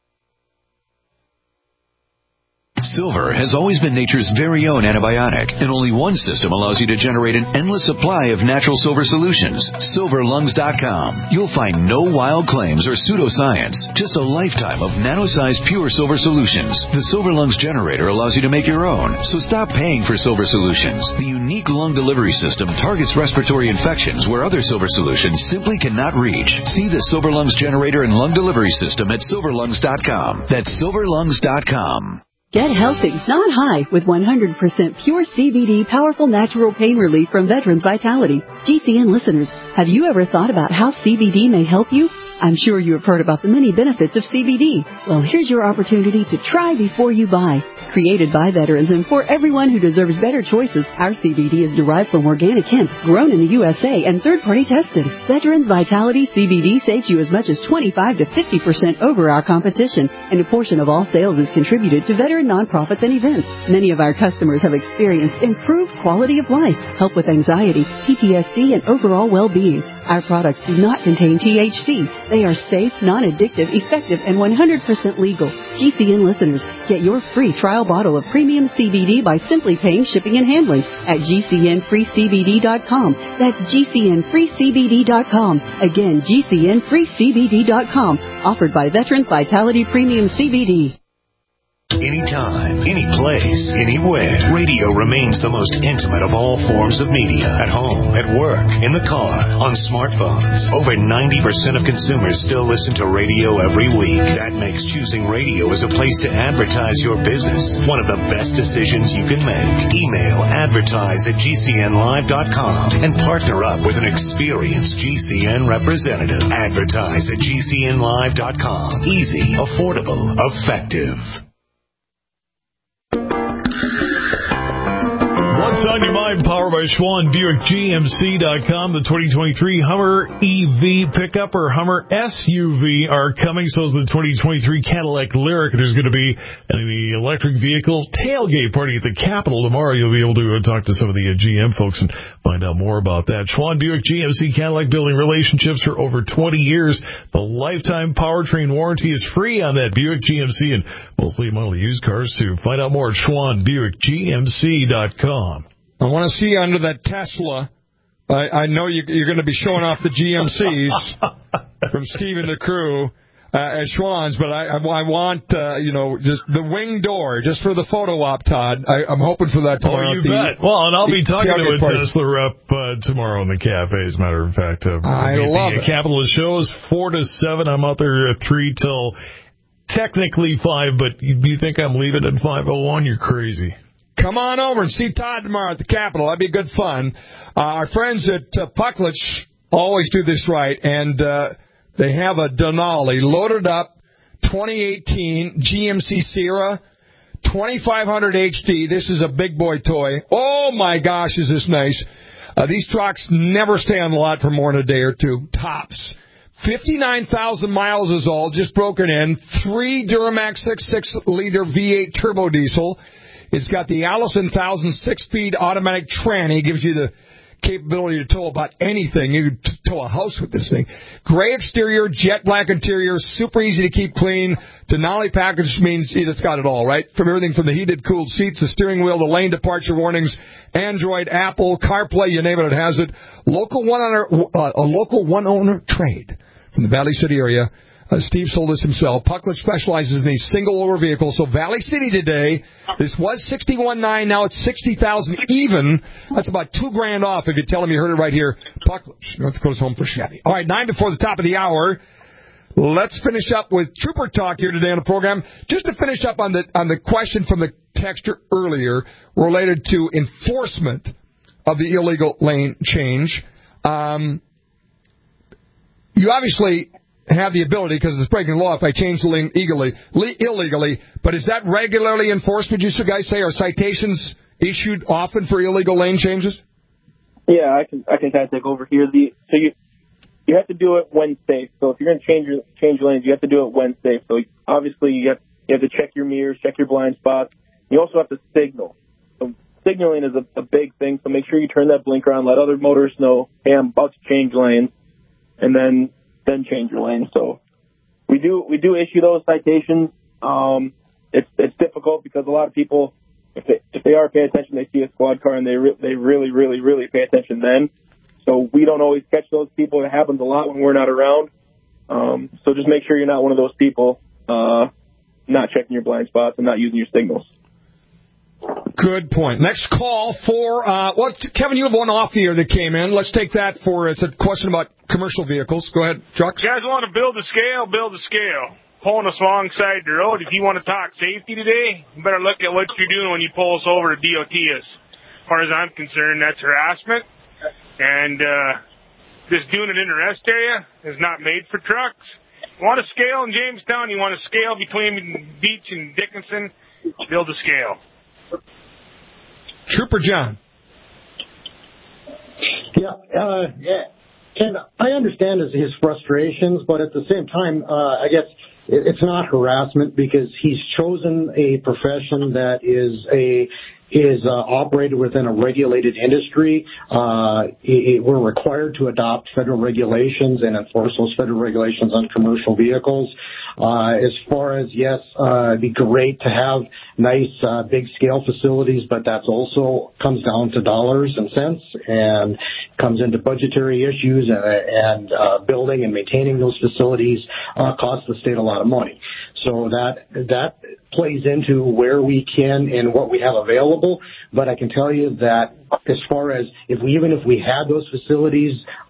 Silver has always been nature's very own antibiotic, and only one system allows you to generate an endless supply of natural silver solutions. SilverLungs.com. You'll find no wild claims or pseudoscience, just a lifetime of nano-sized pure silver solutions. The Silver Lungs generator allows you to make your own, so stop paying for silver solutions. The unique lung delivery system targets respiratory infections where other silver solutions simply cannot reach. See the Silver Lungs generator and lung delivery system at SilverLungs.com. That's SilverLungs.com. Get healthy, not high, with 100% pure CBD powerful natural pain relief from Veterans Vitality. GCN listeners, have you ever thought about how CBD may help you? I'm sure you have heard about the many benefits of CBD. Well, here's your opportunity to try before you buy. Created by veterans and for everyone who deserves better choices, our CBD is derived from organic hemp, grown in the USA, and third-party tested. Veterans Vitality CBD saves you as much as 25 to 50% over our competition, and a portion of all sales is contributed to veteran nonprofits and events. Many of our customers have experienced improved quality of life, help with anxiety, PTSD, and overall well-being. Our products do not contain THC. They are safe, non-addictive, effective, and 100% legal. GCN listeners, get your free trial bottle of premium CBD by simply paying shipping and handling at GCNFreeCBD.com. That's GCNFreeCBD.com. Again, GCNFreeCBD.com. Offered by Veterans Vitality Premium CBD. Anytime, any place, anywhere. Radio remains the most intimate of all forms of media. At home, at work, in the car, on smartphones. Over 90% of consumers still listen to radio every week. That makes choosing radio as a place to advertise your business one of the best decisions you can make. Email advertise@GCNlive.com and partner up with an experienced GCN representative. Advertise at GCNlive.com. Easy, affordable, effective. What's on your mind? Powered by Schwann Buick GMC.com. The 2023 Hummer EV pickup or Hummer SUV are coming. So is the 2023 Cadillac Lyriq. There's going to be the electric vehicle tailgate party at the Capitol tomorrow. You'll be able to talk to some of the GM folks and find out more about that. Schwann Buick GMC Cadillac, building relationships for over 20 years. The lifetime powertrain warranty is free on that Buick GMC and mostly model used cars too. Find out more at SchwannBuickGMC.com. I want to see under that Tesla. I know you're going to be showing off the GMCs from Steve and the crew at Schwann's, but I want, just the wing door, just for the photo op, Todd. I'm hoping for that tomorrow. Oh, you bet. Well, and I'll be talking to a Tesla rep tomorrow in the cafe, as a matter of fact. I love it. Capitol shows 4 to 7. I'm out there at 3 till technically 5, but you think I'm leaving at 5:01? You're crazy. Come on over and see Todd tomorrow at the Capitol. That'd be good fun. Our friends at Pucklich always do this right, and they have a Denali loaded up 2018 GMC Sierra 2500 HD. This is a big boy toy. Oh, my gosh, is this nice. These trucks never stay on the lot for more than a day or two, tops. 59,000 miles is all, just broken in. 3 Duramax 6.6-liter V8 turbo diesel. It's got the Allison 1000 6-speed automatic tranny. Gives you the capability to tow about anything. You can tow a house with this thing. Gray exterior, jet black interior, super easy to keep clean. Denali package means it's got it all, right? From everything from the heated, cooled seats, the steering wheel, the lane departure warnings, Android, Apple, CarPlay, you name it, it has it. A local one-owner trade from the Valley City area. Steve sold this himself. Pucklet specializes in these single-owner vehicles. So Valley City today, this was $61,900. Now it's $60,000 even. That's about $2,000 off if you tell them you heard it right here. Pucklet, North Dakota's home for Chevy. All right, 9 before the top of the hour. Let's finish up with Trooper Talk here today on the program. Just to finish up on the question from the texter earlier related to enforcement of the illegal lane change. You obviously have the ability, because it's breaking the law, if I change the lane illegally, but is that regularly enforced, would you guys say? Are citations issued often for illegal lane changes? Yeah, I can kind of take over here. So you have to do it when safe. So if you're going to change lanes, you have to do it when safe. So obviously you have to check your mirrors, check your blind spots. You also have to signal. So signaling is a big thing. So make sure you turn that blinker on, let other motorists know, hey, I'm about to change lanes, and then change your lane. So we do issue those citations. It's difficult because a lot of people, if they are paying attention, they see a squad car and they really, really, really pay attention then. So we don't always catch those people. It happens a lot when we're not around. So just make sure you're not one of those people not checking your blind spots and not using your signals. Good point. Next call for, Kevin, you have one off the air that came in. Let's take that it's a question about commercial vehicles. Go ahead, Chuck. You guys want to build a scale? Build a scale. Pulling us alongside the road. If you want to talk safety today, you better look at what you're doing when you pull us over to DOT. As far as I'm concerned, that's harassment. And just doing it in a rest area is not made for trucks. You want a scale in Jamestown? You want a scale between Beach and Dickinson? Build a scale. Trooper John. Yeah. And I understand his frustrations, but at the same time, I guess it's not harassment because he's chosen a profession that is operated within a regulated industry. We're required to adopt federal regulations and enforce those federal regulations on commercial vehicles. As far as, yes, it'd be great to have nice big scale facilities, but that's also comes down to dollars and cents and comes into budgetary issues and building and maintaining those facilities costs the state a lot of money. So that plays into where we can and what we have available. But I can tell you that as far as even if we had those facilities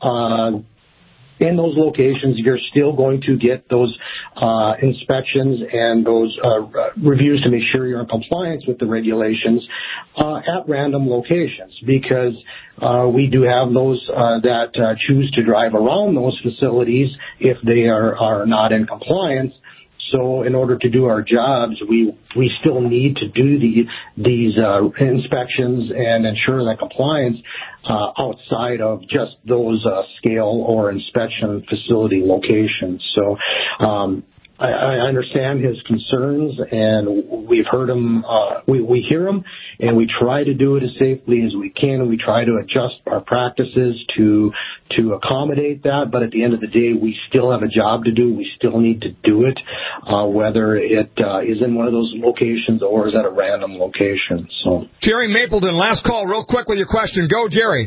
in those locations, you're still going to get those inspections and those reviews to make sure you're in compliance with the regulations at random locations, because we do have those that choose to drive around those facilities if they are not in compliance. So in order to do our jobs, we still need to do these inspections and ensure that compliance outside of just those scale or inspection facility locations. So I understand his concerns, and we've heard him. We hear him, and we try to do it as safely as we can. We try to adjust our practices to accommodate that. But at the end of the day, we still have a job to do. We still need to do it, whether it is in one of those locations or is at a random location. So, Jerry Mapleton, last call, real quick with your question. Go, Jerry.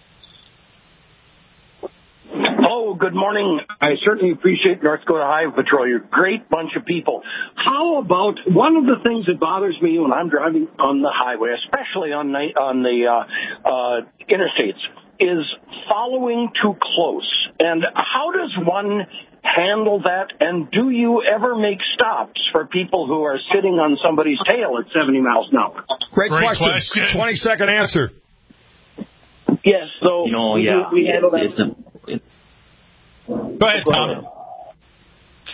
Oh, good morning. I certainly appreciate North Dakota Highway Patrol. You're a great bunch of people. How about one of the things that bothers me when I'm driving on the highway, especially on the interstates, is following too close. And how does one handle that? And do you ever make stops for people who are sitting on somebody's tail at 70 miles an hour? Great question. 20-second answer. Yes. So we handle that. Go ahead, Tom.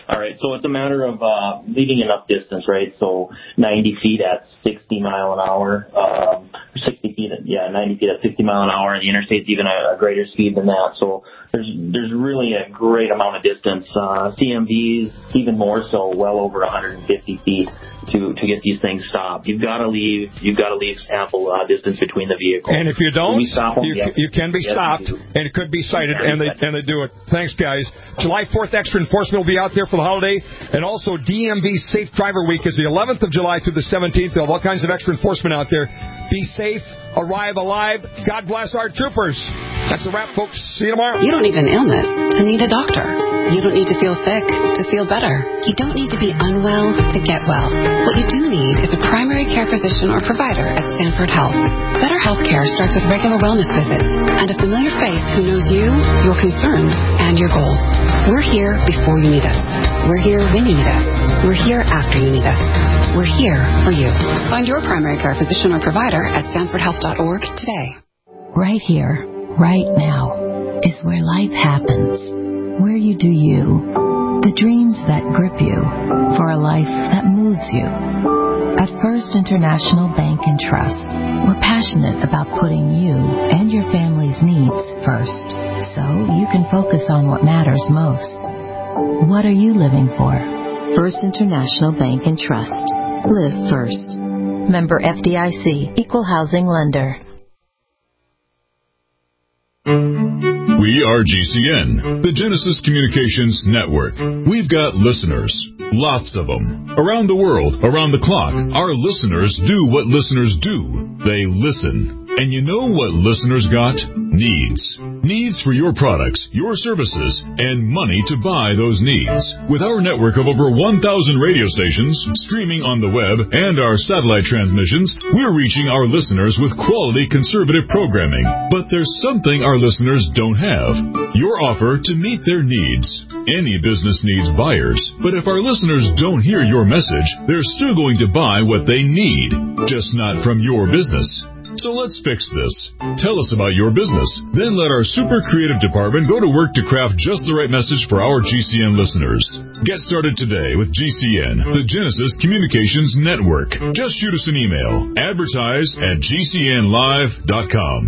All right, so it's a matter of leaving enough distance, right? So 90 feet at 60 mile an hour, 60 feet, 90 feet at 60 mile an hour, and the interstate's even a greater speed than that. So there's really a great amount of distance. CMVs, even more so, well over 150 feet to get these things stopped. You've got to leave ample distance between the vehicles. And if you don't, you can be stopped, and it could be cited, and they do it. Thanks, guys. July 4th, extra enforcement will be out there for the holiday, and also DMV Safe Driver Week is the 11th of July through the 17th. They'll have all kinds of extra enforcement out there. Be safe, arrive alive. God bless our troopers. That's a wrap, folks. See you tomorrow. You don't need an illness to need a doctor. You don't need to feel sick to feel better. You don't need to be unwell to get well. What you do need is a primary care physician or provider at Sanford Health. Better health care starts with regular wellness visits and a familiar face who knows you, your concerns, and your goals. We're here before you need us. We're here when you need us. We're here after you need us. We're here for you. Find your primary care physician or provider at sanfordhealth.org today. Right here, right now, is where life happens. Where you do you. The dreams that grip you for a life that moves you. At First International Bank and Trust, we're passionate about putting you and your family's needs first, so you can focus on what matters most. What are you living for? First International Bank and Trust. Live first. Member FDIC, Equal Housing Lender. We are GCN, the Genesis Communications Network. We've got listeners, lots of them, around the world, around the clock. Our listeners do what listeners do. They listen. And you know what listeners got? Needs. Needs for your products, your services, and money to buy those needs. With our network of over 1,000 radio stations, streaming on the web, and our satellite transmissions, we're reaching our listeners with quality conservative programming. But there's something our listeners don't have. Your offer to meet their needs. Any business needs buyers, but if our listeners don't hear your message, they're still going to buy what they need, just not from your business. So let's fix this. Tell us about your business. Then let our super creative department go to work to craft just the right message for our GCN listeners. Get started today with GCN, the Genesis Communications Network. Just shoot us an email. Advertise@gcnlive.com.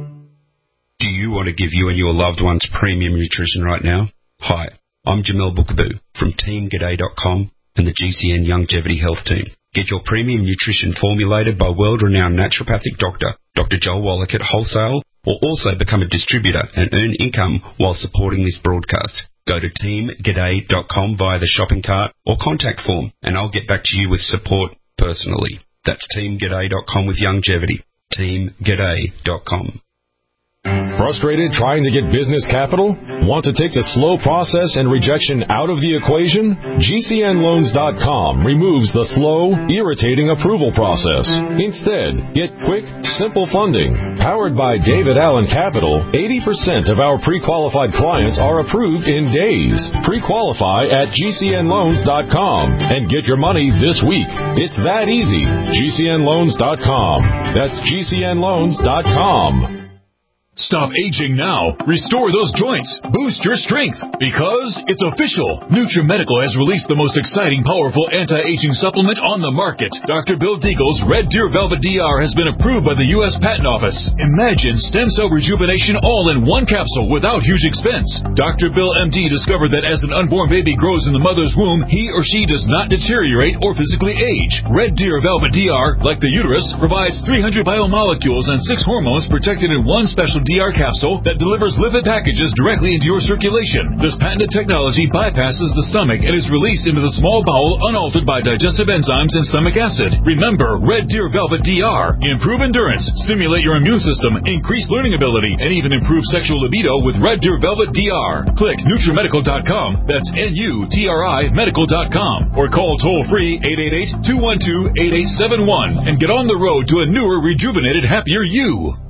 Do you want to give you and your loved ones premium nutrition right now? Hi, I'm Jamel Bookaboo from TeamGaday.com and the GCN Longevity Health Team. Get your premium nutrition formulated by world-renowned naturopathic doctor, Dr. Joel Wallach at wholesale, or also become a distributor and earn income while supporting this broadcast. Go to teamgaday.com via the shopping cart or contact form, and I'll get back to you with support personally. That's teamgaday.com with longevity. teamgaday.com. Frustrated trying to get business capital? Want to take the slow process and rejection out of the equation? GCNloans.com removes the slow, irritating approval process. Instead, get quick, simple funding. Powered by David Allen Capital, 80% of our pre-qualified clients are approved in days. Pre-qualify at GCNloans.com and get your money this week. It's that easy. GCNloans.com. That's GCNloans.com. Stop aging now. Restore those joints. Boost your strength. Because it's official. NutriMedical has released the most exciting, powerful anti-aging supplement on the market. Dr. Bill Deagle's Red Deer Velvet DR has been approved by the U.S. Patent Office. Imagine stem cell rejuvenation all in one capsule without huge expense. Dr. Bill MD discovered that as an unborn baby grows in the mother's womb, he or she does not deteriorate or physically age. Red Deer Velvet DR, like the uterus, provides 300 biomolecules and 6 hormones protected in one special DR capsule that delivers lipid packages directly into your circulation. This patented technology bypasses the stomach and is released into the small bowel unaltered by digestive enzymes and stomach acid. Remember, Red Deer Velvet DR. Improve endurance, stimulate your immune system, increase learning ability, and even improve sexual libido with Red Deer Velvet DR. Click NutriMedical.com, that's NUTRI Medical.com, or call toll-free 888-212-8871 and get on the road to a newer, rejuvenated, happier you.